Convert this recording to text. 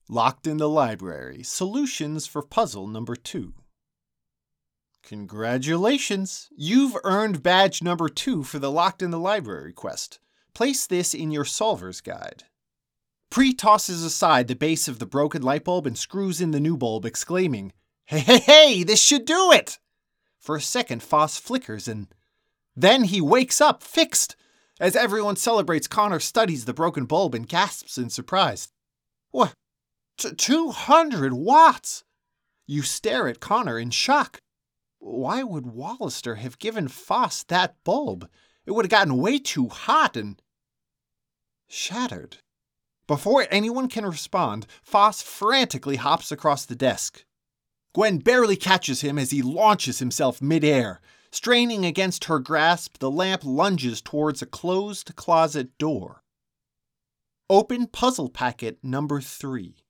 Locked in the Library, Solutions for Puzzle Number 2. Congratulations! You've earned badge number 2 for the Locked in the Library quest. Place this in your solver's guide. Pre tosses aside the base of the broken light bulb and screws in the new bulb, exclaiming, Hey, this should do it! For a second, Foss flickers and then he wakes up, fixed! As everyone celebrates, Connor studies the broken bulb and gasps in surprise. What? 200 watts! You stare at Connor in shock. Why would Wallister have given Foss that bulb? It would have gotten way too hot and shattered. Before anyone can respond, Foss frantically hops across the desk. Gwen barely catches him as he launches himself midair. Straining against her grasp, the lamp lunges towards a closed closet door. Open puzzle packet number 3.